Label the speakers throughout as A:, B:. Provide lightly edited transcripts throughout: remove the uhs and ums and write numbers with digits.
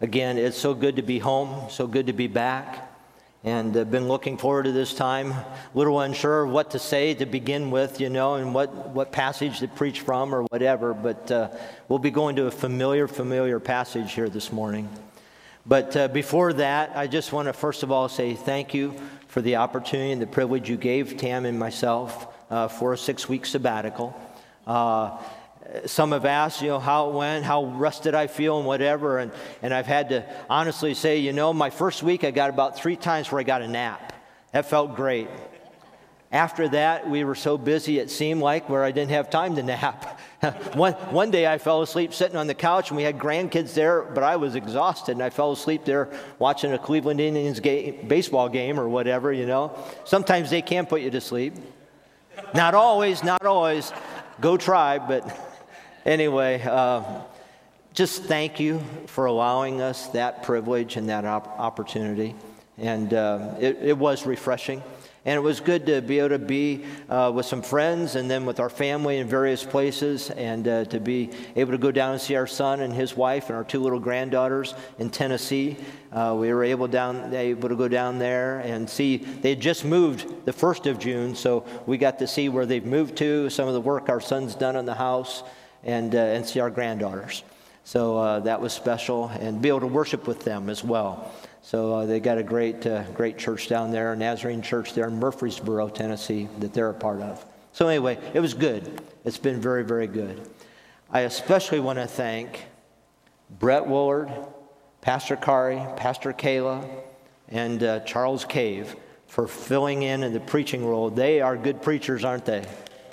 A: Again, it's so good to be home, so good to be back, and I've been looking forward to this time. A little unsure of what to say to begin with, and what passage to preach from or whatever, but we'll be going to a familiar passage here this morning. But before that, I just want to first of all say thank you for the opportunity and the privilege you gave Tam and myself for a 6-week sabbatical. Some have asked, how it went, how rested I feel and whatever, and I've had to honestly say, my first week I got about 3 times where I got a nap. That felt great. After that, we were so busy it seemed like where I didn't have time to nap. One day I fell asleep sitting on the couch and we had grandkids there, but I was exhausted and I fell asleep there watching a Cleveland Indians baseball game or whatever, Sometimes they can put you to sleep. Not always. Go try, but anyway, just thank you for allowing us that privilege and that opportunity. And it was refreshing. And it was good to be able to be with some friends and then with our family in various places and to be able to go down and see our son and his wife and our 2 little granddaughters in Tennessee. We were able to go down there and see. They had just moved the 1st of June, so we got to see where they've moved to, some of the work our son's done in the house, and see our granddaughters. So that was special, and be able to worship with them as well. So they got a great church down there, a Nazarene church there in Murfreesboro, Tennessee, that they're a part of. So anyway, it was good. It's been very, very good. I especially want to thank Brett Woolard, Pastor Kari, Pastor Kayla, and Charles Cave for filling in the preaching role. They are good preachers, aren't they?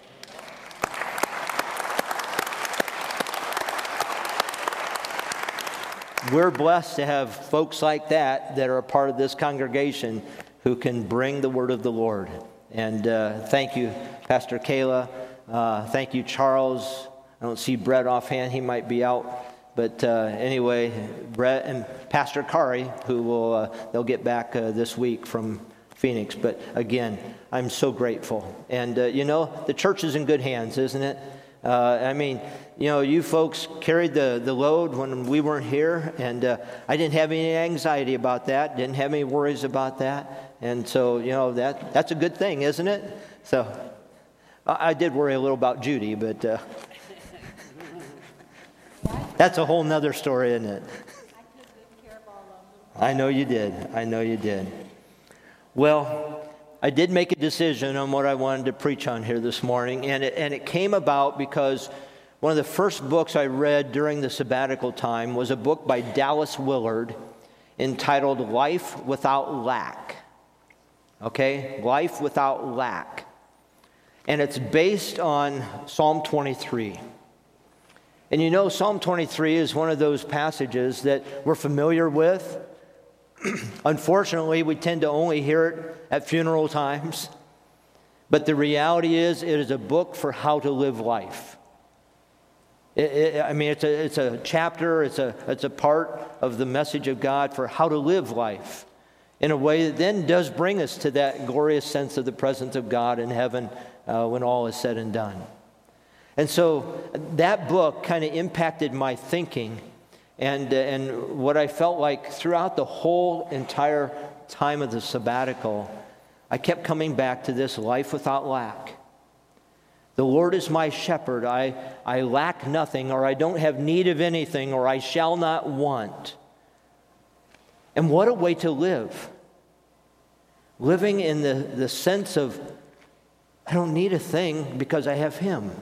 A: We're blessed to have folks like that are a part of this congregation who can bring the word of the Lord. And thank you, Pastor Kayla. Thank you, Charles. I don't see Brett offhand. He might be out. But anyway, Brett and Pastor Kari, who they'll get back this week from Phoenix. But again, I'm so grateful. And, the church is in good hands, isn't it? You folks carried the load when we weren't here, and I didn't have any anxiety about that, didn't have any worries about that, and so, that's a good thing, isn't it? So, I did worry a little about Judy, but that's a whole nother story, isn't it? I know you did. Well, I did make a decision on what I wanted to preach on here this morning, and it came about because one of the first books I read during the sabbatical time was a book by Dallas Willard entitled Life Without Lack. Okay? Life Without Lack. And it's based on Psalm 23. And Psalm 23 is one of those passages that we're familiar with. Unfortunately, we tend to only hear it at funeral times. But the reality is, it is a book for how to live life. It's a chapter, it's a part of the message of God for how to live life in a way that then does bring us to that glorious sense of the presence of God in heaven when all is said and done. And so that book kind of impacted my thinking and what I felt like throughout the whole entire time of the sabbatical. I kept coming back to this life without lack. The Lord is my shepherd. I lack nothing, or I don't have need of anything, or I shall not want. And what a way to live. Living in the sense of, I don't need a thing because I have Him.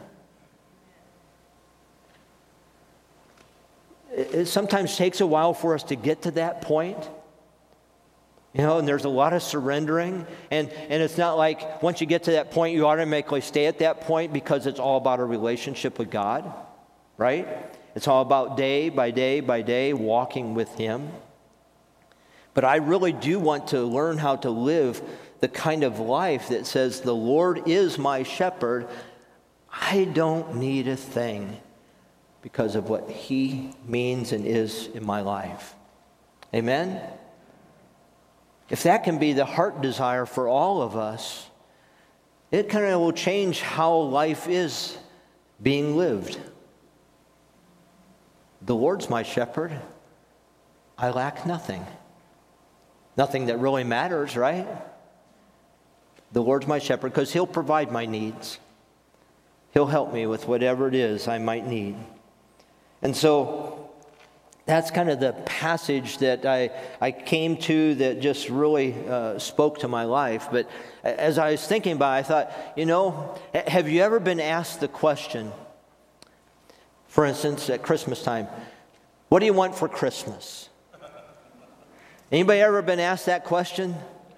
A: It sometimes takes a while for us to get to that point. And there's a lot of surrendering. And it's not like once you get to that point, you automatically stay at that point because it's all about a relationship with God, right? It's all about day by day by day walking with Him. But I really do want to learn how to live the kind of life that says, the Lord is my shepherd. I don't need a thing because of what He means and is in my life. Amen? If that can be the heart desire for all of us, it kind of will change how life is being lived. The Lord's my shepherd. I lack nothing. Nothing that really matters, right? The Lord's my shepherd because he'll provide my needs. He'll help me with whatever it is I might need. And so that's kind of the passage that I came to that just really spoke to my life. But as I was thinking about it, I thought, have you ever been asked the question, for instance, at Christmas time, what do you want for Christmas? Anybody ever been asked that question?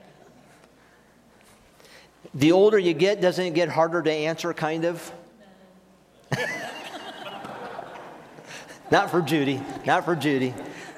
A: The older you get, doesn't it get harder to answer, kind of? Not for Judy. Not for Judy.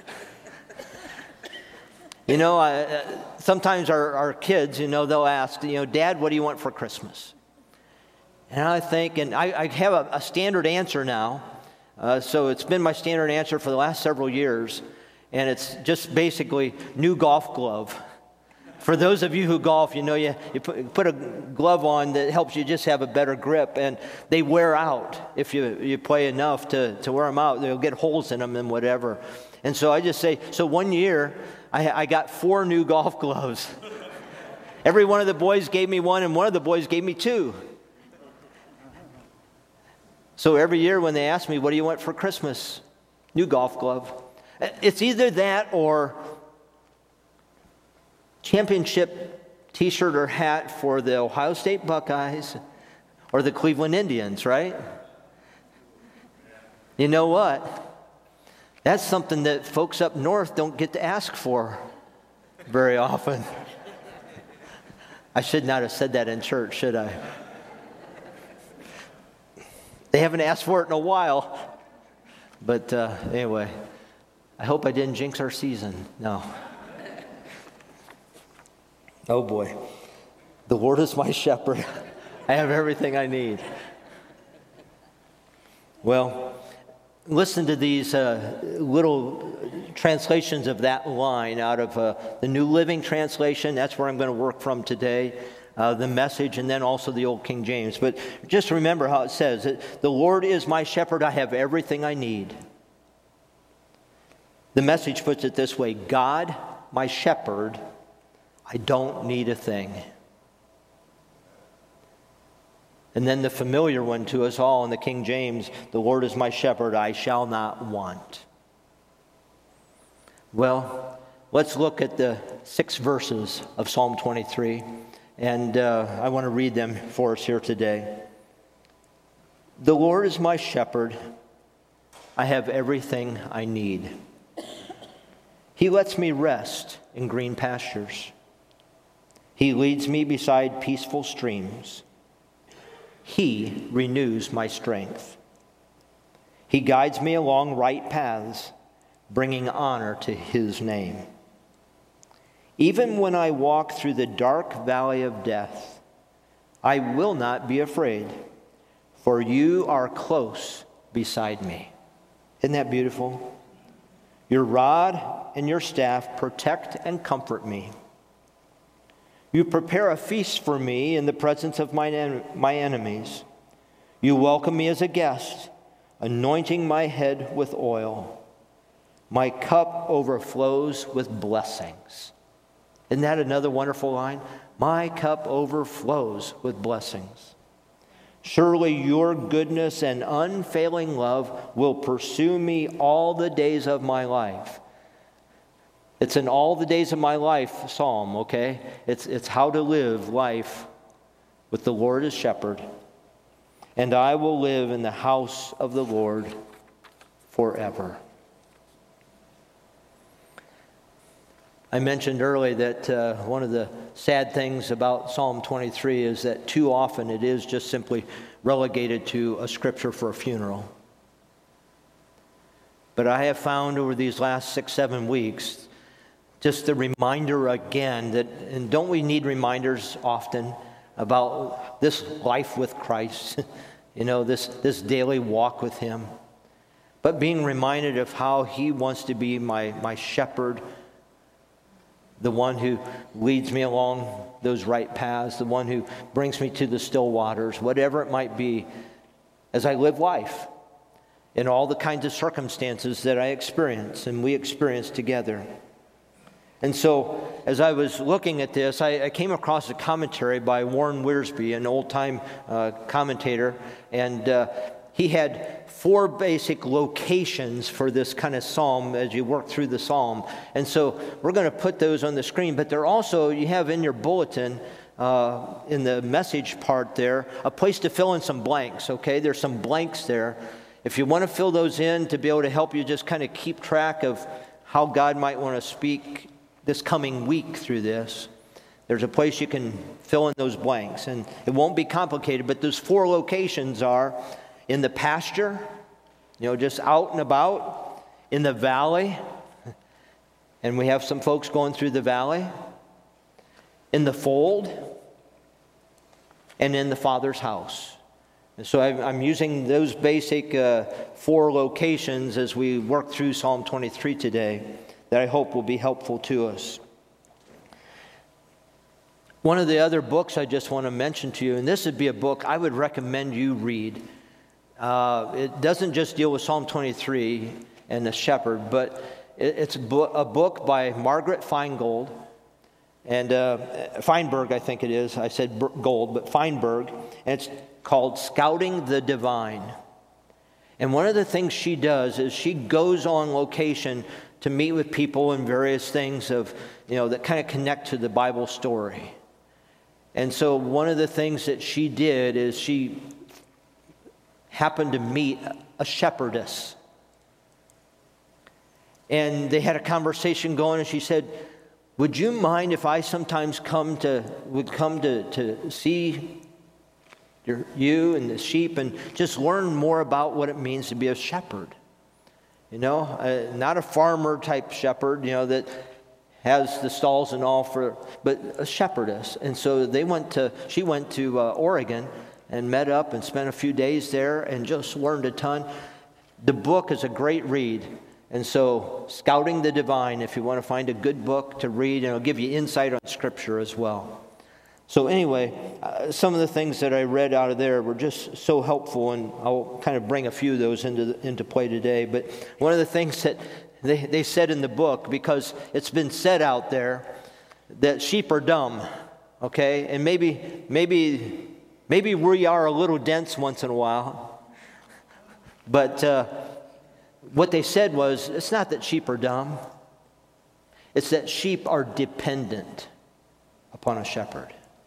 A: Sometimes our kids, they'll ask, Dad, what do you want for Christmas? And I think, and I have a standard answer now. So it's been my standard answer for the last several years. And it's just basically new golf glove. For those of you who golf, you put a glove on that helps you just have a better grip, and they wear out if you play enough to wear them out. They'll get holes in them and whatever. And so I just say, so one year I got 4 new golf gloves. Every one of the boys gave me one, and one of the boys gave me 2. So every year when they ask me, what do you want for Christmas? New golf glove. It's either that or championship t-shirt or hat for the Ohio State Buckeyes or the Cleveland Indians, right? You know what? That's something that folks up north don't get to ask for very often. I should not have said that in church, should I? They haven't asked for it in a while. But anyway, I hope I didn't jinx our season. No. Oh boy. The Lord is my shepherd. I have everything I need. Well, listen to these little translations of that line out of the New Living Translation. That's where I'm going to work from today. The Message, and then also the Old King James. But just remember how it says, the Lord is my shepherd, I have everything I need. The Message puts it this way, God, my shepherd, I don't need a thing. And then the familiar one to us all in the King James, the Lord is my shepherd, I shall not want. Well, let's look at the 6 verses of Psalm 23. And I want to read them for us here today. The Lord is my shepherd. I have everything I need. He lets me rest in green pastures. He leads me beside peaceful streams. He renews my strength. He guides me along right paths, bringing honor to his name. Even when I walk through the dark valley of death, I will not be afraid, for you are close beside me. Isn't that beautiful? Your rod and your staff protect and comfort me. You prepare a feast for me in the presence of my enemies. You welcome me as a guest, anointing my head with oil. My cup overflows with blessings. Isn't that another wonderful line? My cup overflows with blessings. Surely your goodness and unfailing love will pursue me all the days of my life. It's an all the days of my life psalm, okay? It's how to live life with the Lord as shepherd. And I will live in the house of the Lord forever. I mentioned earlier that one of the sad things about Psalm 23 is that too often it is just simply relegated to a scripture for a funeral. But I have found over these last 6-7 weeks just the reminder again that, and don't we need reminders often about this life with Christ, this daily walk with him, but being reminded of how he wants to be my shepherd, the one who leads me along those right paths, the one who brings me to the still waters, whatever it might be, as I live life. in all the kinds of circumstances that I experience and we experience together. And so, as I was looking at this, I came across a commentary by Warren Wiersbe, an old-time commentator, and he had 4 basic locations for this kind of psalm as you work through the psalm. And so we're going to put those on the screen, but they're also, you have in your bulletin, in the message part there, a place to fill in some blanks, okay? There's some blanks there. If you want to fill those in to be able to help you just kind of keep track of how God might want to speak this coming week through this, there's a place you can fill in those blanks. And it won't be complicated, but those 4 locations are in the pasture, just out and about, in the valley, and we have some folks going through the valley, in the fold, and in the Father's house. And so I'm using those basic 4 locations as we work through Psalm 23 today that I hope will be helpful to us. One of the other books I just want to mention to you, and this would be a book I would recommend you read. It doesn't just deal with Psalm 23 and the shepherd, but it's a book by Margaret Feingold, and Feinberg, I think it is. I said Gold, but Feinberg, and it's called Scouting the Divine. And one of the things she does is she goes on location to meet with people and various things that kind of connect to the Bible story. And so one of the things that she did is she happened to meet a shepherdess. And they had a conversation going, and she said, "Would you mind if I sometimes come to see you and the sheep and just learn more about what it means to be a shepherd? Not a farmer type shepherd, that has the stalls and all but a shepherdess." And so she went to Oregon and met up and spent a few days there and just learned a ton. The book is a great read. And so, Scouting the Divine, if you want to find a good book to read, and it'll give you insight on Scripture as well. So anyway, some of the things that I read out of there were just so helpful, and I'll kind of bring a few of those into play today. But one of the things that they said in the book, because it's been said out there that sheep are dumb, okay? And maybe we are a little dense once in a while. But what they said was, it's not that sheep are dumb. It's that sheep are dependent upon a shepherd.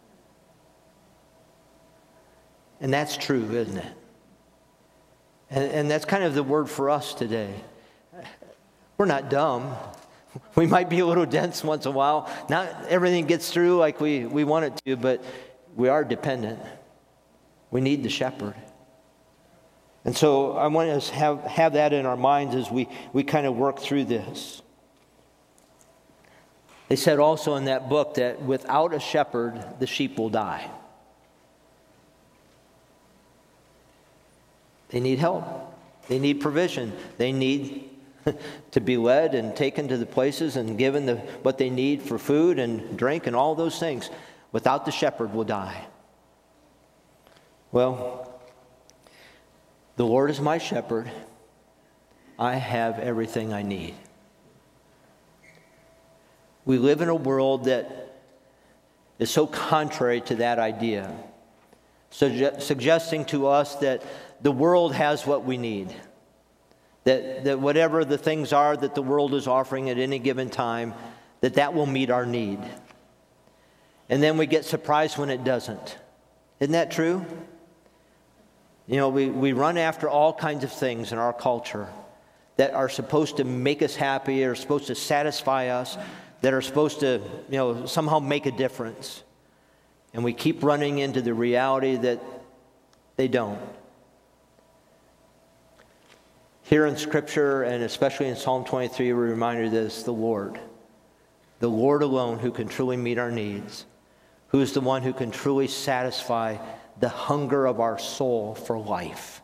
A: And that's true, isn't it? And that's kind of the word for us today. We're not dumb. We might be a little dense once in a while. Not everything gets through like we want it to, but we are dependent. We need the shepherd. And so I want us to have that in our minds as we kind of work through this. They said also in that book that without a shepherd, the sheep will die. They need help. They need provision. They need to be led and taken to the places and given what they need for food and drink and all those things. Without the shepherd, will die. Well, the Lord is my shepherd. I have everything I need. We live in a world that is so contrary to that idea, suggesting to us that the world has what we need, that whatever the things are that the world is offering at any given time, that will meet our need. And then we get surprised when it doesn't. Isn't that true? We run after all kinds of things in our culture that are supposed to make us happy, are supposed to satisfy us, that are supposed to, somehow make a difference. And we keep running into the reality that they don't. Here in Scripture, and especially in Psalm 23, we're reminded that it's the Lord alone who can truly meet our needs, who is the one who can truly satisfy the hunger of our soul for life.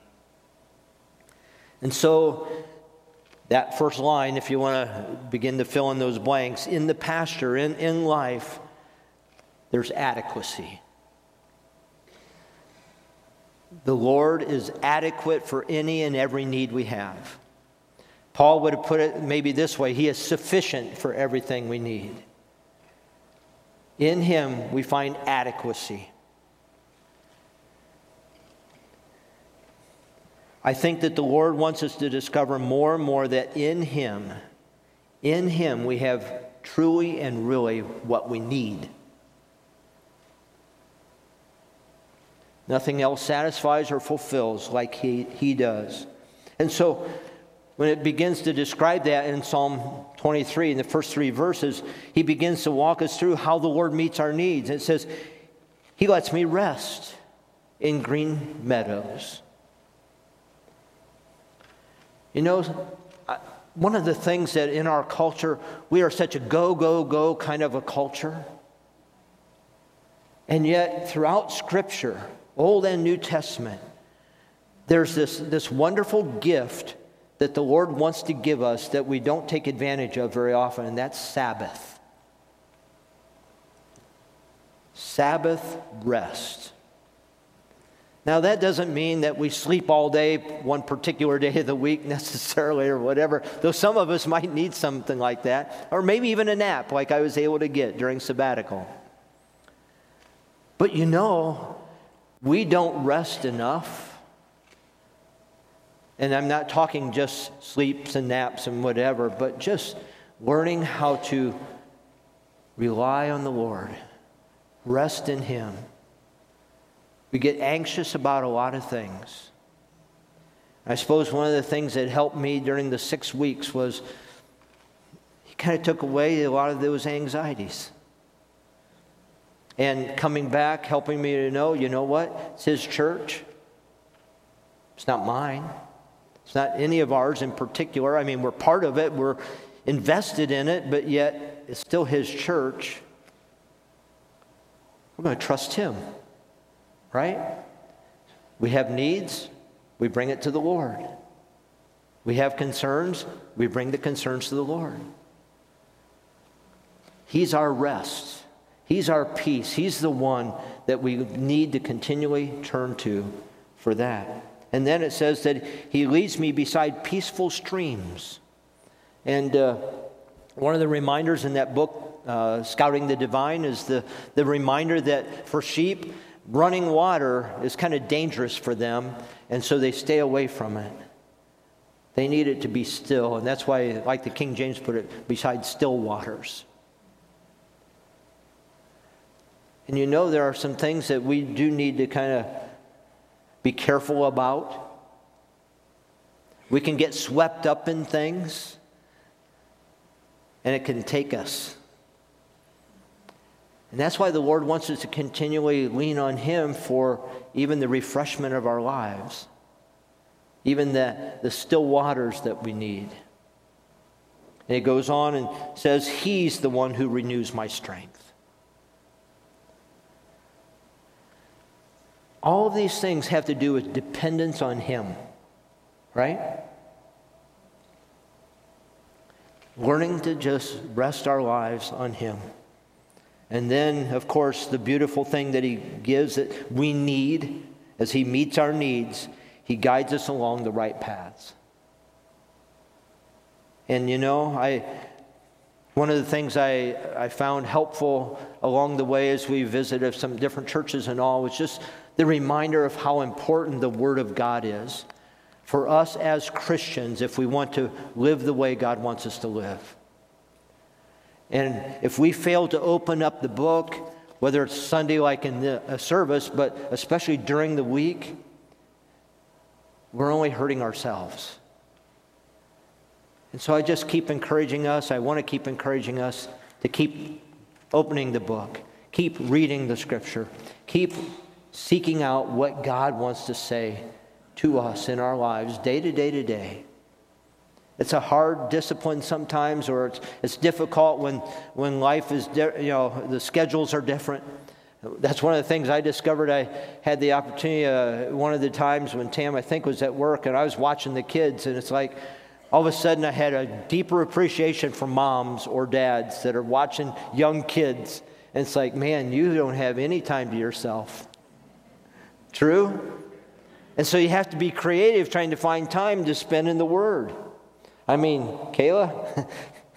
A: And so that first line, if you want to begin to fill in those blanks, in the pasture, in life, there's adequacy. The Lord is adequate for any and every need we have. Paul would have put it maybe this way: He is sufficient for everything we need. In Him we find adequacy. I think that the Lord wants us to discover more and more that in Him we have truly and really what we need. Nothing else satisfies or fulfills like He does. And so when it begins to describe that in Psalm 23, in the first 3 verses, he begins to walk us through how the Lord meets our needs. It says, He lets me rest in green meadows. You know, one of the things that in our culture, we are such a go, go, go kind of a culture. And yet, throughout Scripture, Old and New Testament, there's this wonderful gift that the Lord wants to give us that we don't take advantage of very often, and that's Sabbath. Sabbath rest. Now, that doesn't mean that we sleep all day, one particular day of the week necessarily or whatever, though some of us might need something like that, or maybe even a nap like I was able to get during sabbatical. But you know, we don't rest enough. And I'm not talking just sleeps and naps and whatever, but just learning how to rely on the Lord, rest in Him. We get anxious about a lot of things. I suppose one of the things that helped me during the 6 weeks was He kind of took away a lot of those anxieties. And coming back, helping me to know, you know what? It's His church. It's not mine. It's not any of ours in particular. I mean, we're part of it. We're invested in it, but yet it's still His church. We're going to trust Him, right? We have needs. We bring it to the Lord. We have concerns. We bring the concerns to the Lord. He's our rest. He's our peace. He's the one that we need to continually turn to for that. And then it says that He leads me beside peaceful streams. And one of the reminders in that book, Scouting the Divine, is the reminder that for sheep, running water is kind of dangerous for them, and so they stay away from it. They need it to be still, and that's why, like the King James put it, beside still waters. And you know, there are some things that we do need to kind of be careful about. We can get swept up in things, and it can take us. And that's why the Lord wants us to continually lean on Him for even the refreshment of our lives, even the still waters that we need. And it goes on and says, He's the one who renews my strength. All of these things have to do with dependence on Him, right? Learning to just rest our lives on Him. And then, of course, the beautiful thing that He gives that we need, as He meets our needs, He guides us along the right paths. And you know, one of the things I found helpful along the way as we visited some different churches and all was just the reminder of how important the Word of God is for us as Christians if we want to live the way God wants us to live. And if we fail to open up the book, whether it's Sunday like in the service, but especially during the week, we're only hurting ourselves. And so I just keep encouraging us. I want to keep encouraging us to keep opening the book, keep reading the Scripture, keep seeking out what God wants to say to us in our lives day to day to day. It's a hard discipline sometimes, or it's difficult when life is, the schedules are different. That's one of the things I discovered. I had the opportunity one of the times when Tam, I think, was at work, and I was watching the kids, and it's like all of a sudden I had a deeper appreciation for moms or dads that are watching young kids. And it's like, man, you don't have any time to yourself. True? And so you have to be creative trying to find time to spend in the Word. I mean, Kayla,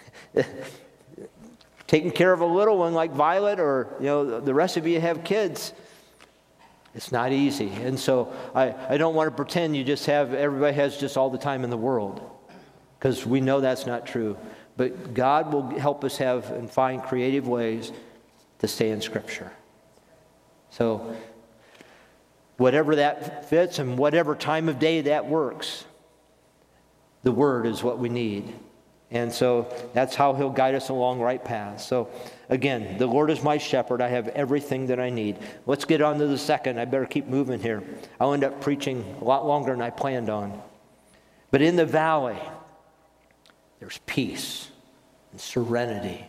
A: taking care of a little one like Violet, or the rest of you have kids, it's not easy. And so I don't want to pretend everybody has just all the time in the world, because we know that's not true. But God will help us have and find creative ways to stay in Scripture. So whatever that fits and whatever time of day that works, the Word is what we need. And so that's how He'll guide us along the right path. So again, the Lord is my shepherd. I have everything that I need. Let's get on to the second. I better keep moving here. I'll end up preaching a lot longer than I planned on. But in the valley, there's peace and serenity.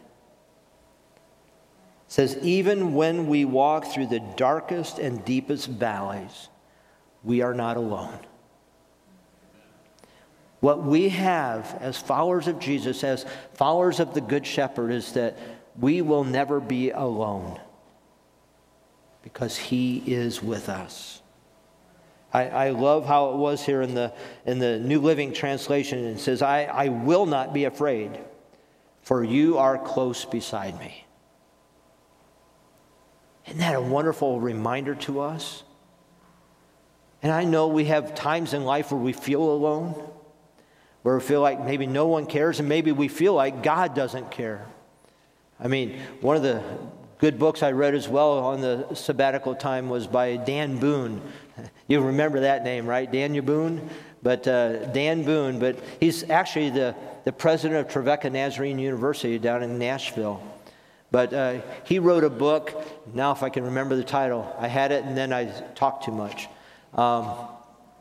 A: It says, even when we walk through the darkest and deepest valleys, we are not alone. What we have as followers of Jesus, as followers of the Good Shepherd, is that we will never be alone, because He is with us. I love how it was here in the New Living Translation. It says, I will not be afraid, for you are close beside me. Isn't that a wonderful reminder to us? And I know we have times in life where we feel alone, where we feel like maybe no one cares, and maybe we feel like God doesn't care. I mean, one of the good books I read as well on the sabbatical time was by Dan Boone. You remember that name, right? Daniel Boone? But Dan Boone, but he's actually the president of Trevecca Nazarene University down in Nashville. But he wrote a book. Now if I can remember the title. I had it and then I talked too much. A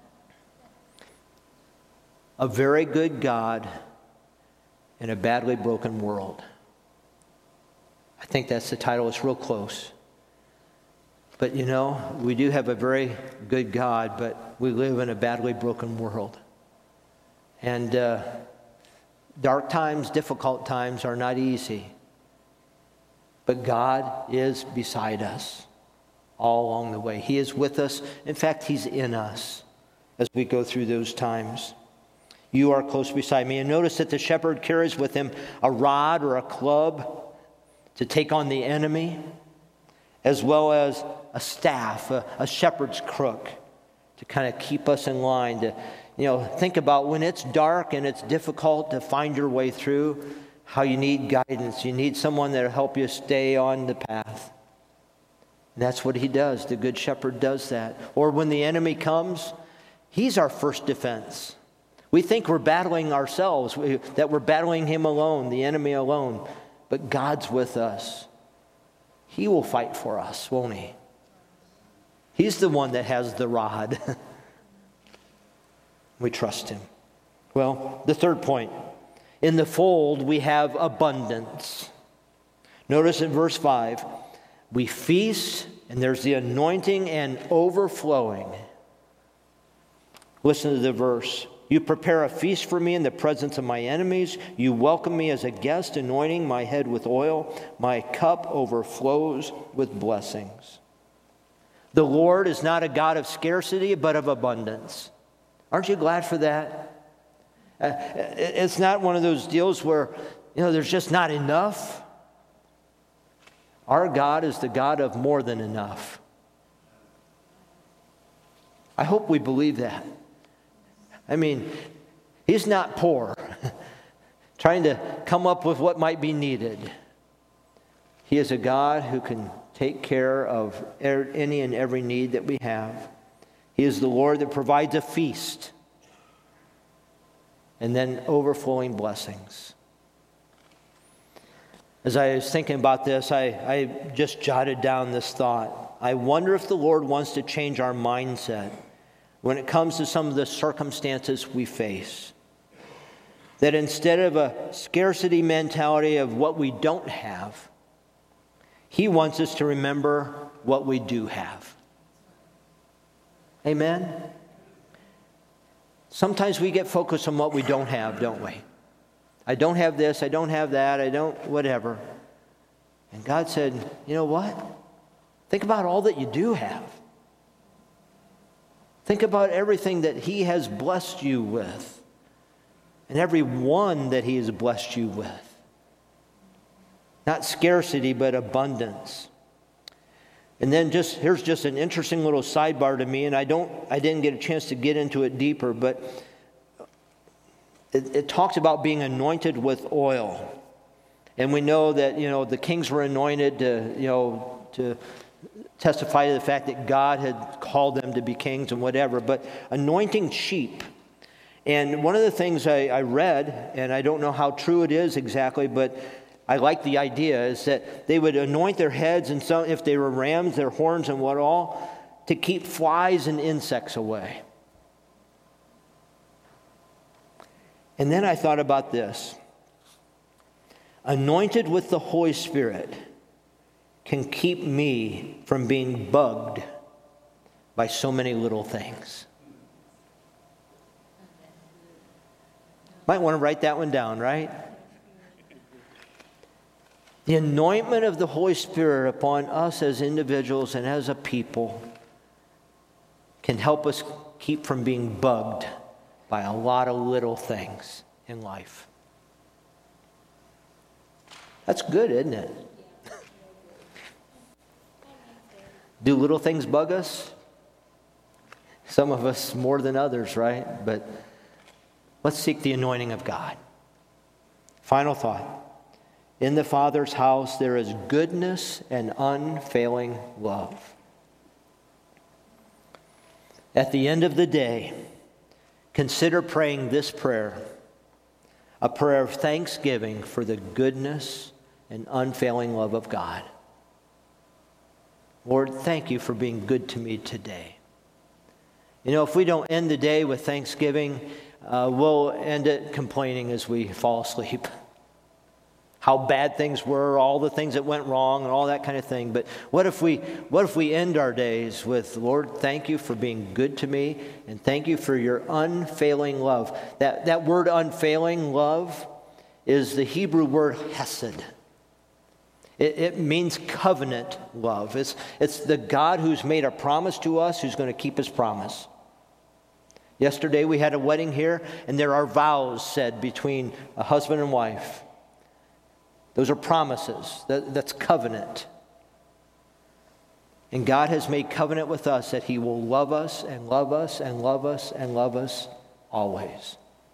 A: Very Good God in a Badly Broken World. I think that's the title. It's real close. But we do have a very good God, but we live in a badly broken world. And dark times, difficult times are not easy. But God is beside us all along the way. He is with us. In fact, He's in us as we go through those times. You are close beside me. And notice that the shepherd carries with him a rod or a club to take on the enemy, as well as a staff, a shepherd's crook, to kind of keep us in line. To think about when it's dark and it's difficult to find your way through, how you need guidance. You need someone that will help you stay on the path. And that's what He does. The Good Shepherd does that. Or when the enemy comes, He's our first defense. We think we're battling ourselves, that we're battling him alone, the enemy alone. But God's with us. He will fight for us, won't He? He's the one that has the rod. We trust Him. Well, the third point. In the fold, we have abundance. Notice in verse 5, we feast, and there's the anointing and overflowing. Listen to the verse. You prepare a feast for me in the presence of my enemies. You welcome me as a guest, anointing my head with oil. My cup overflows with blessings. The Lord is not a God of scarcity, but of abundance. Aren't you glad for that? It's not one of those deals where, there's just not enough. Our God is the God of more than enough. I hope we believe that. I mean, He's not poor, trying to come up with what might be needed. He is a God who can take care of any and every need that we have. He is the Lord that provides a feast and then overflowing blessings. As I was thinking about this, I just jotted down this thought. I wonder if the Lord wants to change our mindset when it comes to some of the circumstances we face. That instead of a scarcity mentality of what we don't have, He wants us to remember what we do have. Amen? Sometimes we get focused on what we don't have, don't we? I don't have this, I don't have that, I don't whatever. And God said, you know what? Think about all that you do have. Think about everything that He has blessed you with and every one that He has blessed you with. Not scarcity, but abundance. And then here's just an interesting little sidebar to me, and I didn't get a chance to get into it deeper, but it talks about being anointed with oil. And we know that, the kings were anointed to testify to the fact that God had called them to be kings and whatever, but anointing sheep. And one of the things I read, and I don't know how true it is exactly, but I like the idea, is that they would anoint their heads, and some, if they were rams, their horns and what all, to keep flies and insects away. And then I thought about this. Anointed with the Holy Spirit can keep me from being bugged by so many little things. Might want to write that one down, right? The anointment of the Holy Spirit upon us as individuals and as a people can help us keep from being bugged by a lot of little things in life. That's good, isn't it? Do little things bug us? Some of us more than others, right? But let's seek the anointing of God. Final thought. In the Father's house there is goodness and unfailing love. At the end of the day, consider praying this prayer, a prayer of thanksgiving for the goodness and unfailing love of God. Lord, thank you for being good to me today. If we don't end the day with thanksgiving, we'll end it complaining as we fall asleep. How bad things were, all the things that went wrong, and all that kind of thing. But what if we end our days with, Lord, thank you for being good to me, and thank you for your unfailing love. That word unfailing love is the Hebrew word hesed. It means covenant love. It's the God who's made a promise to us, who's going to keep his promise. Yesterday we had a wedding here, and there are vows said between a husband and wife. Those are promises. That's covenant. And God has made covenant with us that he will love us and love us and love us and love us always.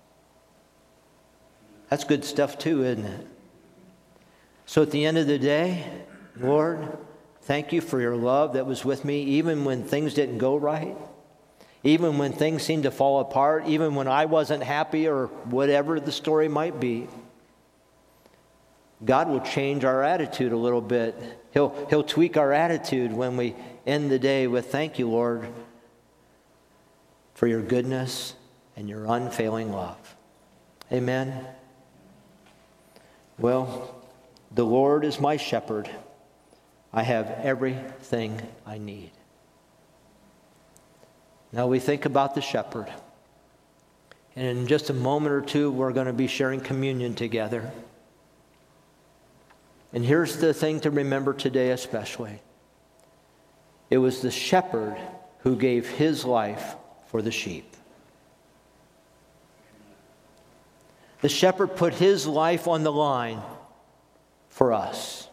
A: That's good stuff too, isn't it? So at the end of the day, Lord, thank you for your love that was with me even when things didn't go right, even when things seemed to fall apart, even when I wasn't happy or whatever the story might be. God will change our attitude a little bit. He'll tweak our attitude when we end the day with thank you, Lord, for your goodness and your unfailing love. Amen. Well, the Lord is my shepherd. I have everything I need. Now we think about the shepherd. And in just a moment or two, we're going to be sharing communion together. And here's the thing to remember today especially. It was the shepherd who gave his life for the sheep. The shepherd put his life on the line for us.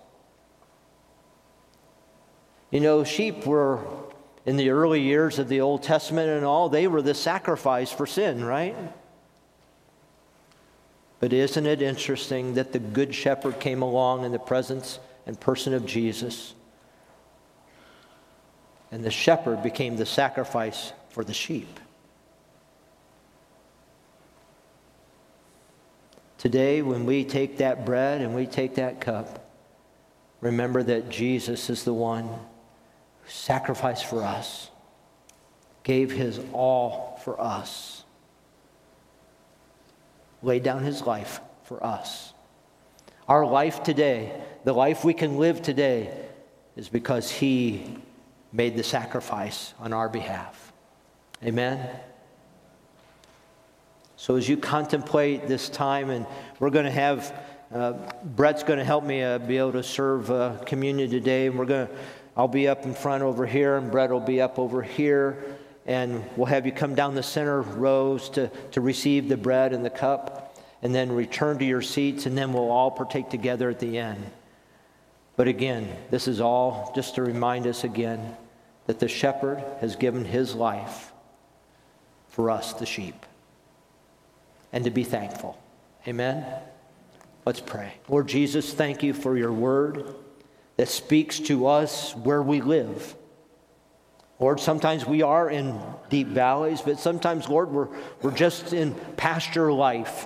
A: Sheep were, in the early years of the Old Testament and all, they were the sacrifice for sin, right? But isn't it interesting that the Good Shepherd came along in the presence and person of Jesus, and the shepherd became the sacrifice for the sheep? Today, when we take that bread and we take that cup, remember that Jesus is the one who sacrificed for us, gave his all for us, laid down his life for us. Our life today, the life we can live today, is because he made the sacrifice on our behalf. Amen? So as you contemplate this time, and we're going to have, Brett's going to help me be able to serve communion today, and I'll be up in front over here, and Brett will be up over here. and we'll have you come down the center rows to receive the bread and the cup, and then return to your seats, and then we'll all partake together at the end. But again, this is all just to remind us again that the shepherd has given his life for us, the sheep, and to be thankful. Amen? Let's pray. Lord Jesus, thank you for your word that speaks to us where we live. Lord, sometimes we are in deep valleys, but sometimes, Lord, we're just in pasture life.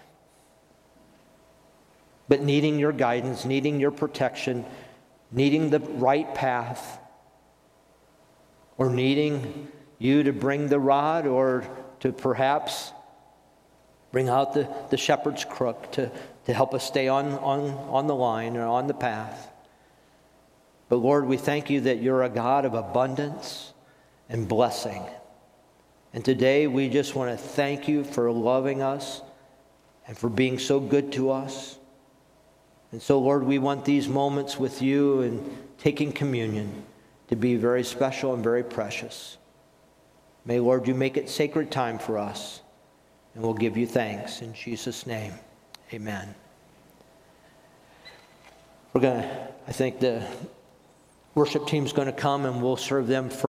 A: But needing your guidance, needing your protection, needing the right path, or needing you to bring the rod, or to perhaps bring out the shepherd's crook to help us stay on the line or on the path. But Lord, we thank you that you're a God of abundance and blessing. And today we just want to thank you for loving us and for being so good to us. And so, Lord, we want these moments with you and taking communion to be very special and very precious. May, Lord, you make it sacred time for us. And we'll give you thanks in Jesus' name. Amen. I think the worship team's going to come and we'll serve them first.